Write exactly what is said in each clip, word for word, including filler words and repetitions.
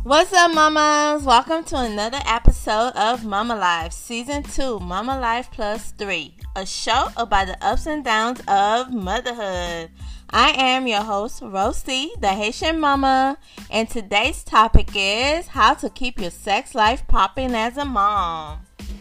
What's up, mamas? Welcome to another episode of Mama Life, Season two, Mama Life Plus three, a show about the ups and downs of motherhood. I am your host, Rosie, the Haitian mama, and today's topic is how to keep your sex life popping as a mom.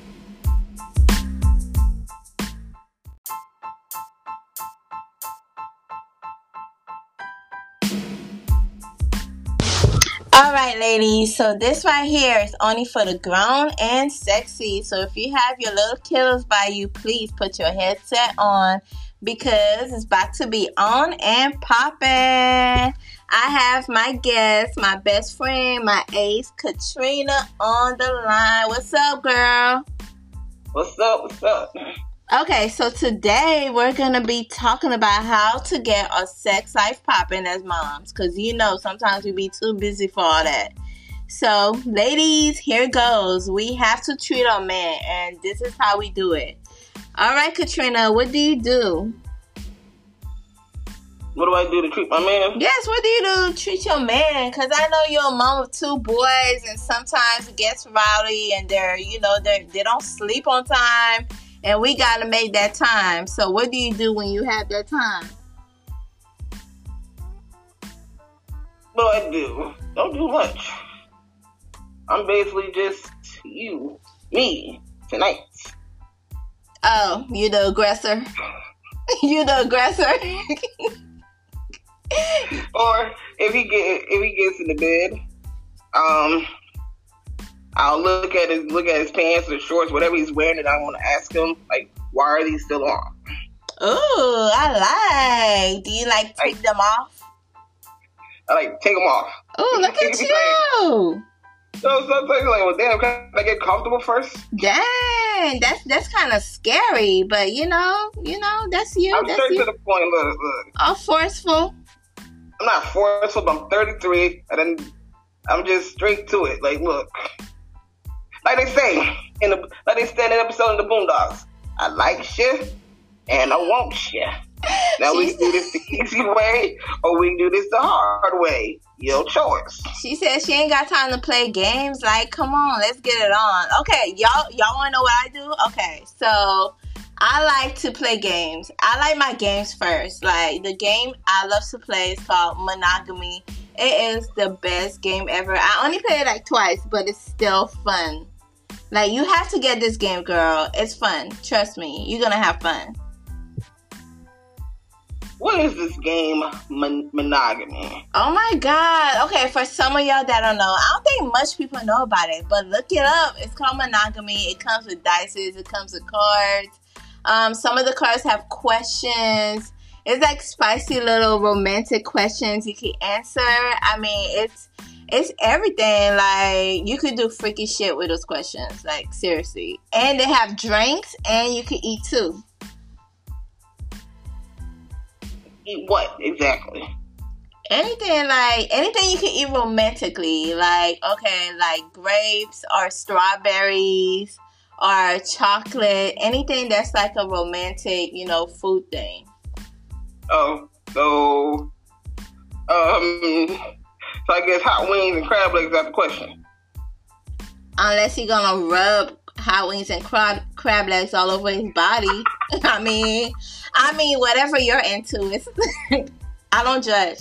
Alright, ladies, so this right here is only for the grown and sexy. So if you have your little kiddos by you, please put your headset on because it's about to be on and popping. I have my guest, my best friend, my ace, Katrina, on the line. What's up, girl? What's up? What's up? Okay, so today we're going to be talking about how to get our sex life popping as moms. Because, you know, sometimes we be too busy for all that. So, ladies, here goes. We have to treat our man. And this is how we do it. All right, Katrina, what do you do? What do I do to treat my man? Yes, what do you do to treat your man? Because I know you're a mom of two boys. And sometimes it gets rowdy. And they're, you know, they they don't sleep on time. And we got to make that time. So what do you do when you have that time? What do I do? Don't do much. I'm basically just you, me, tonight. Oh, you the aggressor? You the aggressor? Or if he get if he gets in the bed, um, I'll look at his look at his pants or shorts, whatever he's wearing, and I want to ask him, like, why are these still on? Ooh, I like. Do you like take them off? I like take them off. Ooh, look at you. Like, so sometimes like, well, damn, can I get comfortable first? Dang, that's that's kind of scary, but you know, you know, that's you. I'm that's straight you. to the point. Look, look. Oh, forceful. I'm not forceful, but I'm thirty-three, and then I'm just straight to it. Like, look. Like they say in the like they said in the episode of the Boondocks, I like shit and I want shit. Now we can do this the easy way or we can do this the hard way. Your choice. She said she ain't got time to play games. Like, come on, let's get it on. Okay, y'all y'all wanna know what I do? Okay, so I like to play games. I like my games first. Like the game I love to play is called Monogamy. It is the best game ever. I only played it like twice, but it's still fun. Like, you have to get this game, girl. It's fun. Trust me. You're going to have fun. What is this game, mon- Monogamy? Oh, my God. Okay, for some of y'all that don't know, I don't think much people know about it, but look it up. It's called Monogamy. It comes with dices. It comes with cards. Um, some of the cards have questions. It's like spicy little romantic questions you can answer. I mean, it's... It's everything. Like, you could do freaky shit with those questions. Like, seriously. And they have drinks, and you can eat too. Eat what, exactly? Anything, like, anything you can eat romantically. Like, okay, like grapes or strawberries or chocolate. Anything that's like a romantic, you know, food thing. Oh, so, um... So I guess hot wings and crab legs are the question. Unless you're gonna rub hot wings and crab crab legs all over his body. I mean, I mean, whatever you're into. It's I don't judge.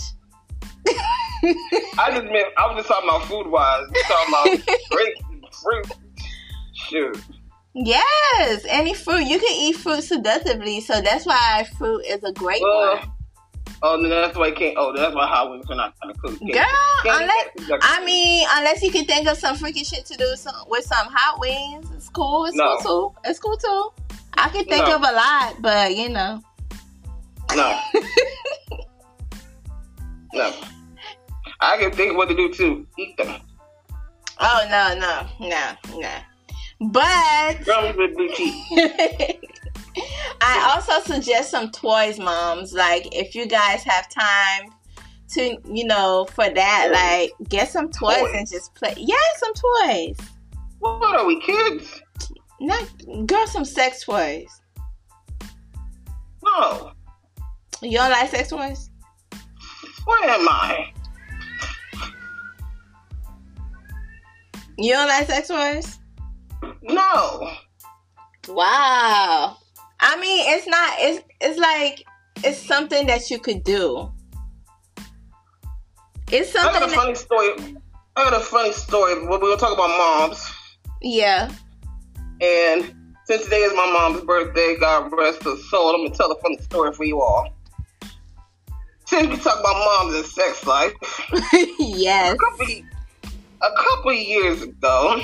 I just meant I was just talking about food wise. Talking about grapes and fruit. Shoot. Yes, any fruit you can eat fruit seductively. So that's why fruit is a great well, one. Oh, no, that's why I can't. Oh, that's why hot wings are not kind of cool. Girl, unless I mean, unless you can think of some freaky shit to do some, with some hot wings, it's cool. It's no. cool too. It's cool too. I can think no. of a lot, but you know. No. No. I can think of what to do too. Eat them. Oh no, no, no, no. But drums with blue cheese. I also suggest some toys, moms. Like, if you guys have time to, you know, for that, like, get some toys, toys. and just play. Yeah, some toys. What are we, kids? Not, girl, some sex toys. No. You don't like sex toys? Where am I? You don't like sex toys? No. Wow. I mean, it's not. It's it's like it's something that you could do. It's something. I got a that, funny story. I got a funny story. We're gonna talk about moms. Yeah. And since today is my mom's birthday, God rest her soul, I'm gonna tell a funny story for you all. Since we talk about moms and sex life, yes. A couple, a couple of years ago,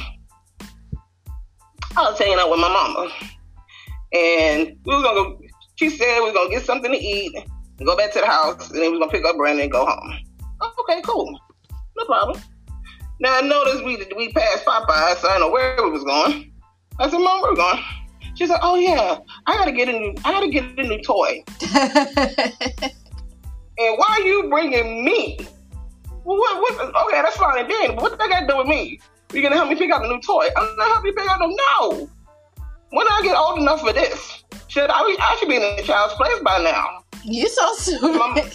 I was hanging out with my mama, and we were gonna go. She said we were gonna get something to eat, and go back to the house, and then we were gonna pick up Brandon and go home. Oh, okay, cool, no problem. Now I noticed we we passed Popeyes, so I didn't know where we was going. I said, "Mom, where we going?" She said, "Oh yeah, I gotta get a new, I gotta get a new toy." And why are you bringing me? Well, what, what, okay, that's fine and dandy, but what that got to do with me? You're going to help me pick out a new toy? I'm not helping you pick out no, no. When I get old enough for this, should I, be, I should be in a child's place by now. You so stupid.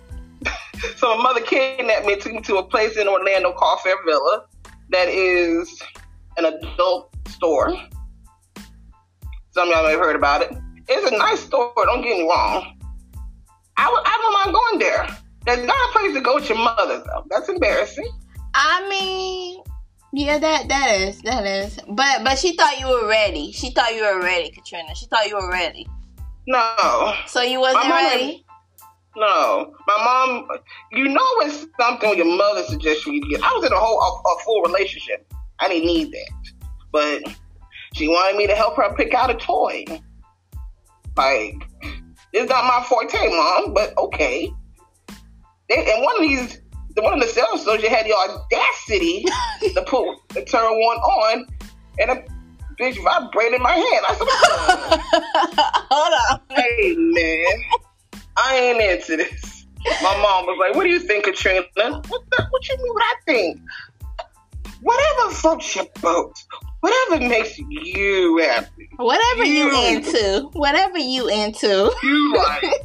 So my mother kidnapped me and took me to a place in Orlando called Fair Villa that is an adult store. Some of y'all may have heard about it. It's a nice store, don't get me wrong. I, w- I don't mind going there. There's not a place to go with your mother, though. That's embarrassing. I mean, yeah, that that is, that is. But but she thought you were ready. She thought you were ready, Katrina. She thought you were ready. No. So you wasn't my mom ready? Was, no. My mom, you know it's something your mother suggests you to get. I was in a whole, a, a full relationship. I didn't need that. But she wanted me to help her pick out a toy. Like... It's not my forte, Mom, but okay. They, and one of these, the one of the sales stores, you had the audacity to put to turn one on, and a bitch vibrated my hand. I said, "Hold on, hey man, I ain't into this." My mom was like, "What do you think, Katrina?" What the, what you mean? What I think? Whatever floats your boat. Whatever makes you happy. Whatever you, you into. Whatever you into. You like.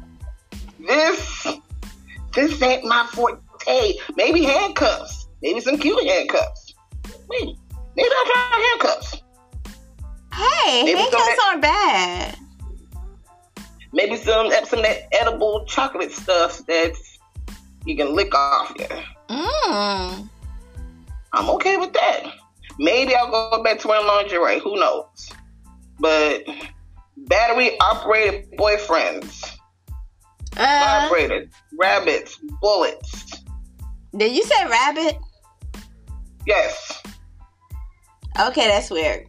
This, this ain't my forte. Maybe handcuffs. Maybe some cute handcuffs. Maybe. Maybe I'll try handcuffs. Hey, maybe handcuffs aren't bad. Maybe some, some of that edible chocolate stuff that you can lick off you. Mmm. I'm okay with that. Maybe I'll go back to wearing lingerie. Who knows? But battery operated boyfriends, uh, vibrated, rabbits, bullets. Did you say rabbit? Yes. Okay, that's weird.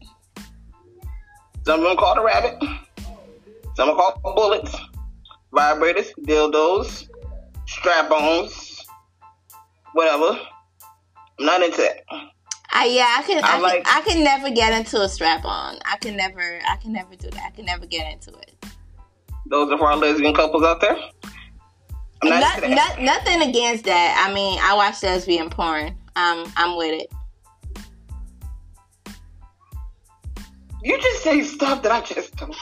Some of them called a rabbit. Some are called bullets, vibrators, dildos, strap-ons, whatever. I'm not into that. Uh, yeah, I can. I, I like, can. I can never get into a strap-on. I can never. I can never do that. I can never get into it. Those are for our lesbian couples out there. I'm not, not, into that. not nothing against that. I mean, I watch lesbian porn. Um, I'm with it. You just say stuff that I just don't.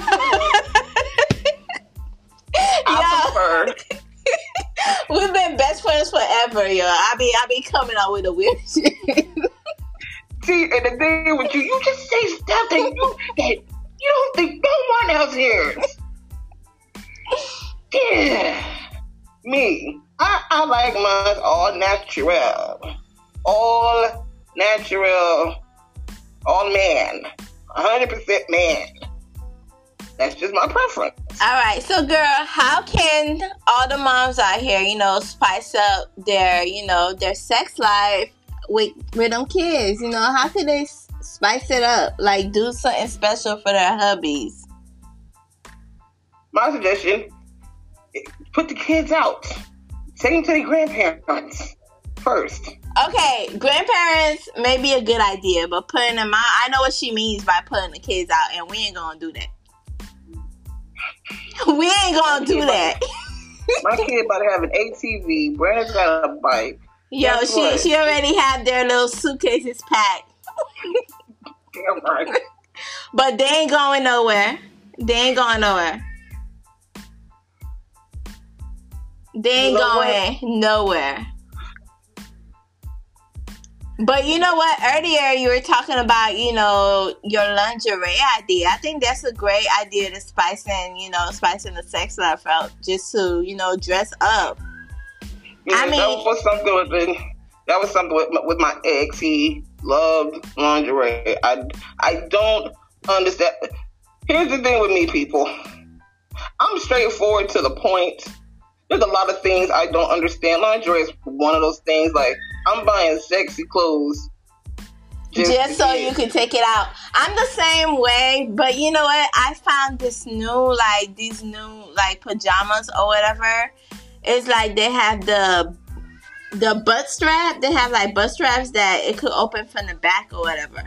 I prefer. We've been best friends forever, yo. I be I be coming out with the weird shit. See, and the thing with you, you just say stuff that you that you don't think no one else hears. Yeah, me, I, I like mine all natural, all natural, all man, one hundred percent man. That's just my preference. All right, so girl, how can all the moms out here, you know, spice up their, you know, their sex life with with them kids? You know, how can they spice it up? Like, do something special for their hubbies. My suggestion: put the kids out. Take them to their grandparents first. Okay, grandparents may be a good idea, but putting them out, I know what she means by putting the kids out, and we ain't gonna do that. We ain't gonna do that. My kid about to have an A T V. Brandon's got a bike. Yo, Guess she what? she already had their little suitcases packed. Damn right. But they ain't going nowhere. They ain't going nowhere. They ain't Nowhere? going nowhere. But you know what? Earlier you were talking about, you know, your lingerie idea. I think that's a great idea to spice in, you know, spice in the sex life out just to, you know, dress up. Yeah, I mean, that was something with the, that was something with my, with my ex. He loved lingerie. I, I don't understand. Here's the thing with me, people. I'm straightforward to the point. There's a lot of things I don't understand. Lingerie is one of those things. Like, I'm buying sexy clothes just, just so you can take it out. I'm the same way, but you know what? I found this new, like, these new, like, pajamas or whatever. It's like they have the the butt strap. They have, like, butt straps that it could open from the back or whatever.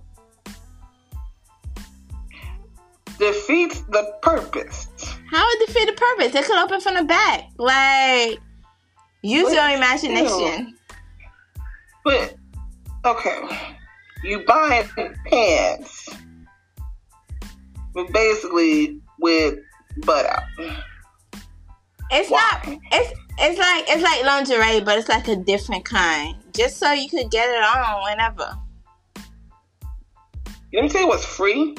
Defeats the purpose. How would defeat the purpose? It could open from the back. Like, use your imagination. But, okay. You buy pants, but basically with butt out. It's Why? not, it's it's like, it's like lingerie, but it's like a different kind. Just so you could get it on whenever. Let me tell you what's free.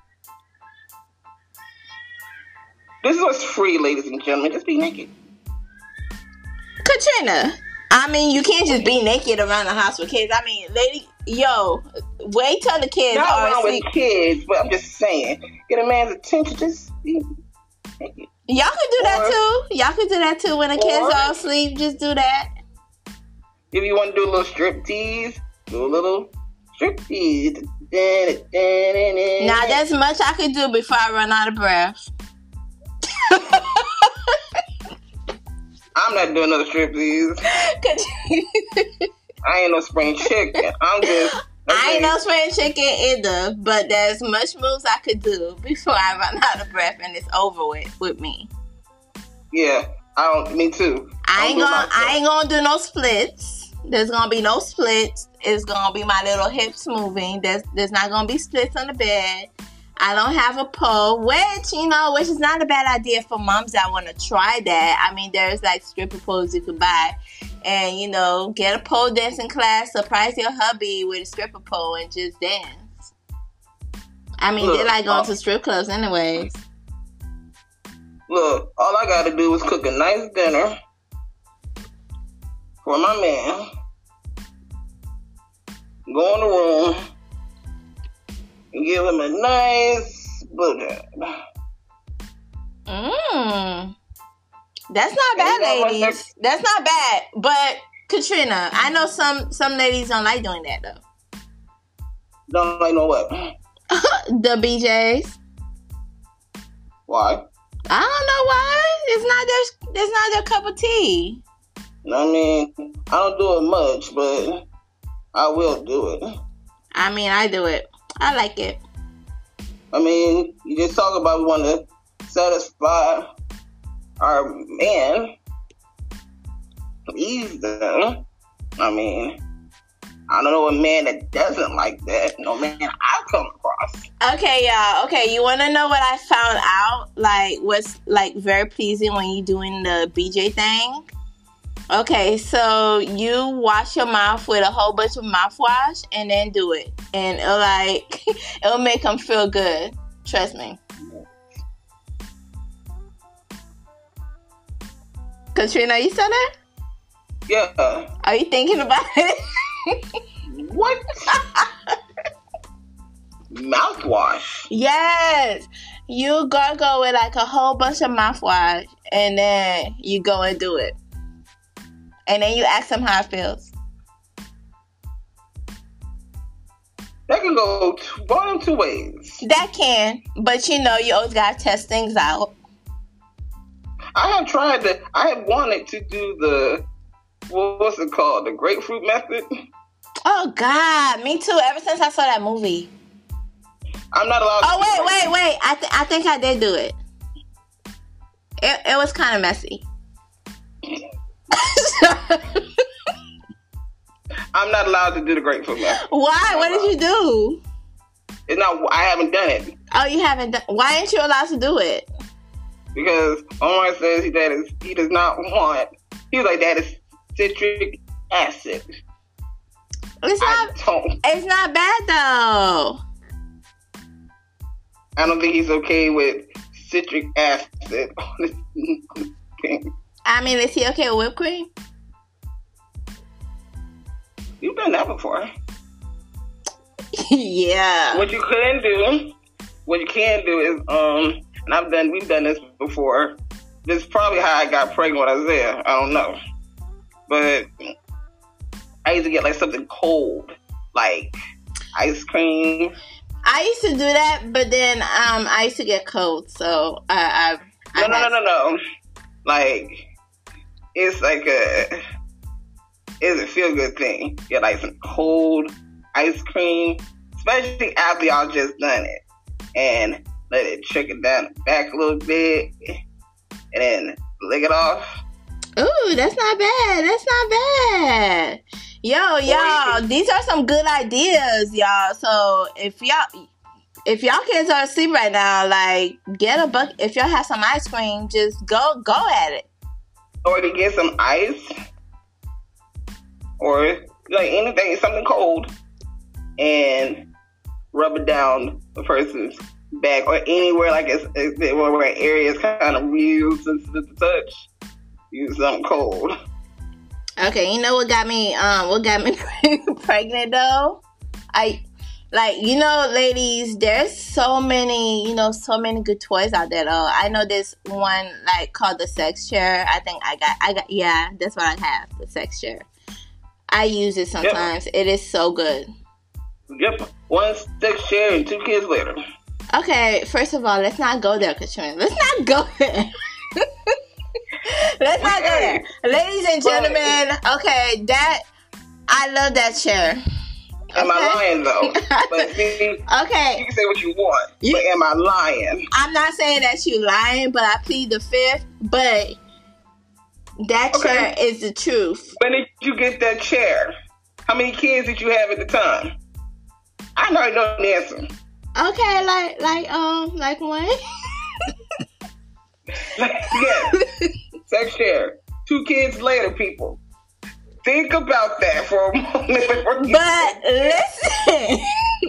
This is what's free, ladies and gentlemen. Just be naked. Katrina, I mean, you can't just be naked around the house with kids. I mean, lady, yo, wait till the kids Not are around asleep. with kids, but I'm just saying, get a man's attention. Just be naked. Y'all can do or, that too. Y'all can do that too when the or, kids are asleep. Just do that. If you want to do a little strip tease, do a little strip tease. Now, there's much I could do before I run out of breath. I'm not doing another strip tease. I ain't no spring chicken. I'm just. Okay. I ain't no spring chicken either, but there's much moves I could do before I run out of breath and it's over with with me. Yeah, I don't. Me too. I, I ain't gonna. I ain't gonna do no splits. There's gonna be no splits. It's gonna be my little hips moving. There's there's not gonna be splits on the bed. I don't have a pole, which, you know, which is not a bad idea for moms that want to try that. I mean, there's like stripper poles you could buy. And, you know, get a pole dancing class, surprise your hubby with a stripper pole and just dance. I mean, look, they like going uh, to strip clubs anyways. Look, all I got to do is cook a nice dinner for my man. Go in the room. And give him a nice blowjob. Mmm. That's not bad, ladies. That's not bad. But, Katrina, I know some, some ladies don't like doing that, though. Don't like no what? The B Js. Why? I don't know why. It's not their, it's not their cup of tea. I mean, I don't do it much, but I will do it. I mean, I do it. I like it. I mean, you just talk about we want to satisfy our man. Please them. I mean, I don't know a man that doesn't like that. No man I've come across. Okay, y'all. Okay, you want to know what I found out? Like, what's like very pleasing when you're doing the B J thing? Okay, so you wash your mouth with a whole bunch of mouthwash and then do it. And it'll like, it'll make them feel good. Trust me. Katrina, you said that? Yeah. Are you thinking about it? What? Mouthwash? Yes. You gargle with like a whole bunch of mouthwash and then you go and do it. And then you ask them how it feels. That can go two, one of two ways. That can, but you know, you always gotta test things out. I have tried to. I have wanted to do the what's it called, the grapefruit method. Oh God, me too. Ever since I saw that movie. I'm not allowed. Oh wait, wait, wait! I th- I think I did do it. It it was kind of messy. I'm not allowed to do the grapefruit method. Why? What did you do? It's not. I haven't done it. Oh, you haven't done. Why ain't you allowed to do it? Because Omar says he that is he does not want. He's like that is citric acid. It's I not. don't. It's not bad though. I don't think he's okay with citric acid on his thing. I mean, is he okay with whipped cream? You've done that before. Yeah. What you can do, what you can do is, um, and I've done, we've done this before. This is probably how I got pregnant with Isaiah. I don't know, but I used to get like something cold, like ice cream. I used to do that, but then um, I used to get cold, so I. I, I no, no, no, no, no. Like it's like a, it's a feel good thing. Get like some cold ice cream, especially after y'all just done it, and let it trickle down the back a little bit, and then lick it off. Ooh, that's not bad. That's not bad. Yo, y'all, these are some good ideas, y'all. So if y'all, if y'all kids are asleep right now, like get a bucket. If y'all have some ice cream, just go, go at it. Or to get some ice, or like anything, something cold, and rub it down the person's back or anywhere like it's, it's where an area is kind of real sensitive to touch. Use something cold. Okay, you know what got me um what got me pregnant though? I like you know, ladies, there's so many, you know, so many good toys out there though. I know this one like called the sex chair. I think I got I got yeah, that's what I have, the sex chair. I use it sometimes. Yep. It is so good. Yep. One sex chair and two kids later. Okay, first of all, let's not go there, Katrina. Let's not go there. Let's not go there. Ladies and gentlemen, okay, that, I love that chair. Okay? Am I lying, though? But see, okay. You can say what you want, you, but am I lying? I'm not saying that you lying, but I plead the fifth, but that okay. chair is the truth. When did you get that chair? How many kids did you have at the time? I already know the answer. Okay, like, like, um, like one? Yes. Sex share. Two kids later, people. Think about that for a moment. But listen.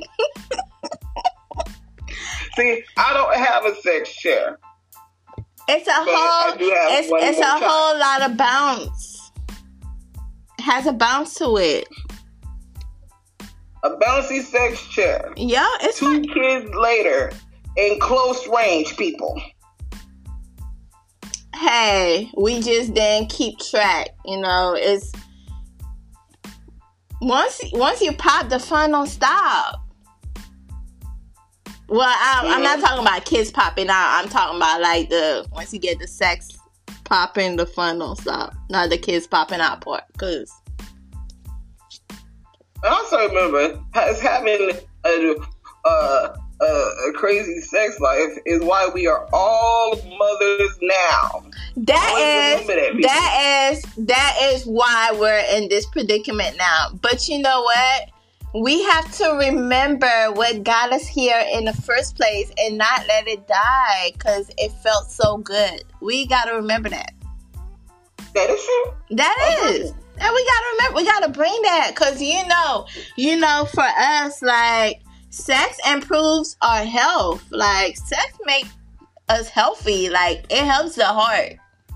See, I don't have a sex share. It's a whole it's, it's a time. whole lot of bounce. It has a bounce to it. A bouncy sex chair. Yeah, it's two fun. kids later in close range, people. Hey, we just didn't keep track. You know, it's once once you pop, the fun don't stop. Well, I, mm-hmm. I'm not talking about kids popping out. I'm talking about like the once you get the sex popping, the fun don't stop. Not the kids popping out part, cause. I also remember as having a, uh, a, a crazy sex life is why we are all mothers now. That is that, that is that is why we're in this predicament now. But you know what? We have to remember what got us here in the first place and not let it die because it felt so good. We got to remember that. That is true. That okay. is. And we gotta remember, we gotta bring that, cause you know, you know, for us, like, sex improves our health. Like, sex makes us healthy. Like, it helps the heart.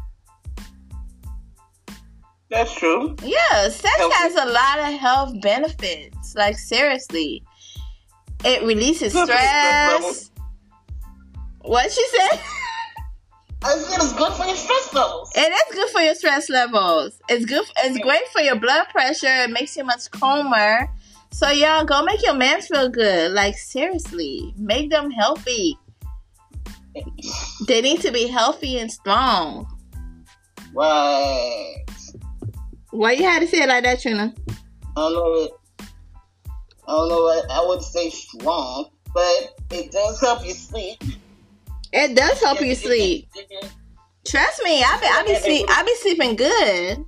That's true. Yeah, sex healthy. Has a lot of health benefits. Like, seriously, it releases good stress. What you said? I said it's good for your stress levels. It is good for your stress levels. It's good. It's great for your blood pressure. It makes you much calmer. So y'all go make your man feel good. Like seriously, make them healthy. They need to be healthy and strong. Right. Why you had to say it like that, Trina? I don't know. What, I don't know what I would say strong, but it does help you sleep. It does help you sleep. Trust me, I be I be sleep I be sleeping good.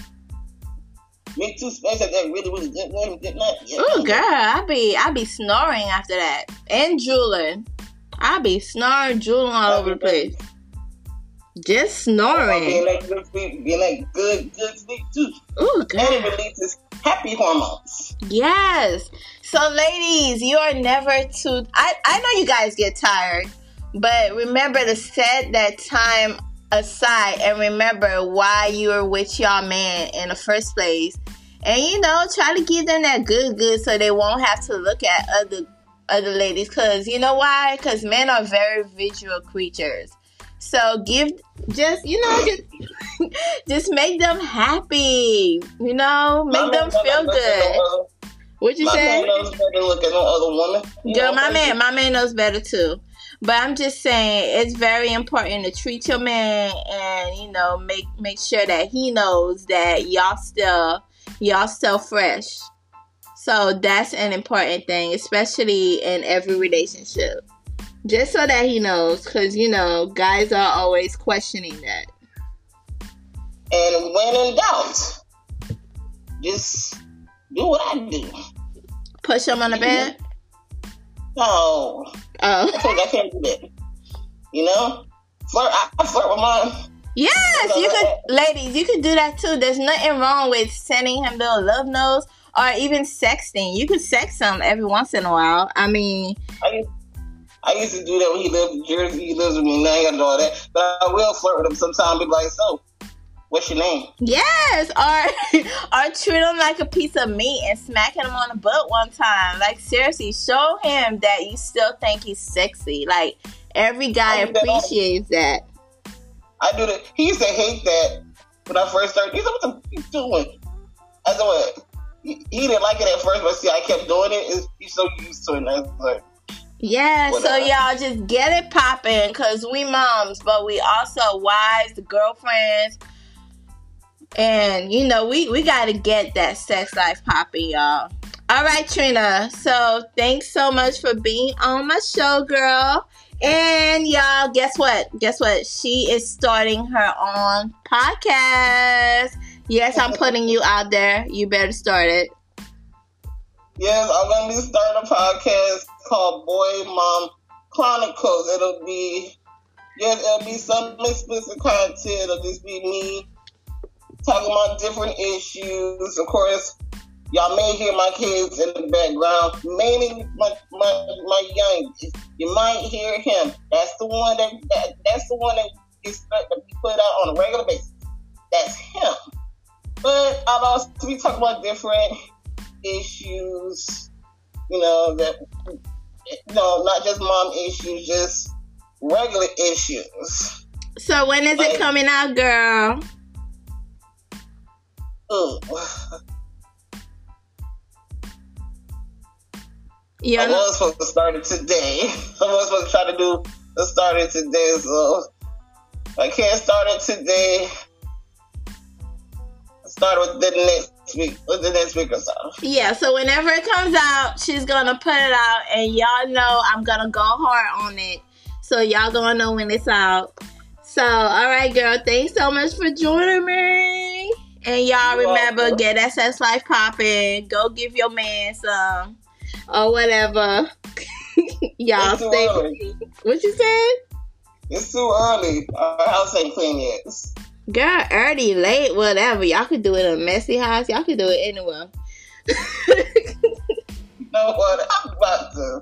Me too, especially that really really good one, good night. Yeah. Oh girl, I be I be snoring after that and drooling. I be snoring, drooling all over the place. Just snoring. Being that good sleep, being that good, good sleep too. Oh, God. And it releases happy hormones. Yes. So, ladies, you are never too... I, I know you guys get tired, but remember to set that time aside and remember why you were with y'all man in the first place. And, you know, try to give them that good, good so they won't have to look at other other ladies. Because, you know why? Because men are very visual creatures. So give, just, you know, just, just make them happy. You know, make my them feel good. What you say? My man knows better than look at no other woman. Girl, my man, my man knows better too. But I'm just saying, it's very important to treat your man and, you know, make make sure that he knows that y'all still, y'all still fresh. So that's an important thing, especially in every relationship. Just so that he knows, because, you know, guys are always questioning that. And when in doubt, just do what I do. Push him on the bed? No. Oh. I think I can't do that. You know? Flirt, I, I flirt with mine. Yes, you could, ladies, you could do that too. There's nothing wrong with sending him little love notes or even sexting. You could sext him every once in a while. I mean... I used, I used to do that when he lived in Jersey. He lives with me now. I ain't got to do all that. But I will flirt with him sometime. Be like, so... what's your name? Yes, or or treat him like a piece of meat and smacking him on the butt one time. Like, seriously, show him that you still think he's sexy. Like, every guy appreciates that. I do that. He used to hate that when I first started. He said, what the you doing? I said, what? He, he didn't like it at first, but see, I kept doing it. He's so used to it. And I was like, yeah, whatever. So y'all just get it popping, because we moms, but we also wives, girlfriends. And, you know, we, we got to get that sex life popping, y'all. All right, Trina. So, thanks so much for being on my show, girl. And, y'all, guess what? Guess what? She is starting her own podcast. Yes, I'm putting you out there. You better start it. Yes, I'm going to be starting a podcast called Boy Mom Chronicles. It'll be, yes, it'll be some explicit content. It'll just be me talking about different issues. Of course, y'all may hear my kids in the background, mainly my my, my youngest. You might hear him. That's the one that, that that's the one that gets that we put out on a regular basis. That's him. But I'll also be talking about different issues. You know that you know not just mom issues, just regular issues. So when is like, it coming out, girl? Ooh. Yeah. I was supposed to start it today. I was supposed to try to do the start it today, so I can't start it today. I'll start with the next week, with the next week or so. Yeah, so whenever it comes out, she's gonna put it out, and y'all know I'm gonna go hard on it. So y'all gonna know when it's out. So, all right, girl, thanks so much for joining me. And y'all You're remember, welcome. Get that sex life popping. Go give your man some. Or whatever. Y'all stay. Early. What you said? It's too early. Our house ain't clean yet. Girl, early, late, whatever. Y'all could do it in a messy house. Y'all could do it anywhere. You know what? I'm about to.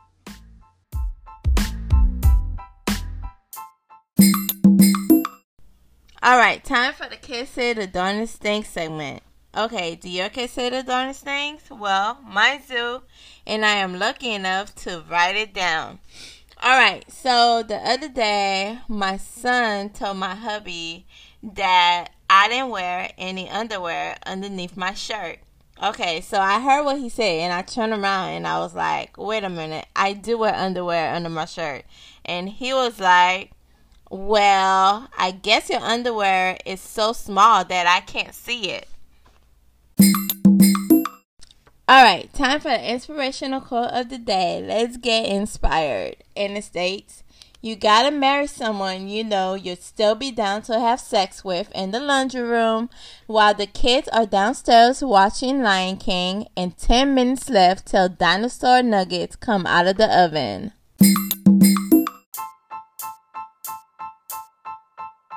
Alright, time for the Kids Say the Darnest Things segment. Okay, do your kids say the darnest things? Well, mine do, and I am lucky enough to write it down. Alright, so the other day, my son told my hubby that I didn't wear any underwear underneath my shirt. Okay, so I heard what he said, and I turned around and I was like, wait a minute, I do wear underwear under my shirt. And he was like, well, I guess your underwear is so small that I can't see it. Alright, time for the inspirational quote of the day. Let's get inspired. And it states, you gotta marry someone you know you'd still be down to have sex with in the laundry room while the kids are downstairs watching Lion King and ten minutes left till dinosaur nuggets come out of the oven.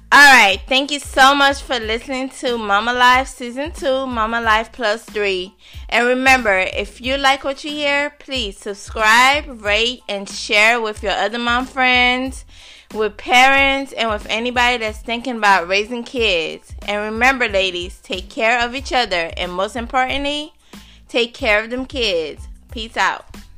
Alright, thank you so much for listening to Mama Life Season two, Mama Life Plus three. And remember, if you like what you hear, please subscribe, rate, and share with your other mom friends, with parents, and with anybody that's thinking about raising kids. And remember, ladies, take care of each other. And most importantly, take care of them kids. Peace out.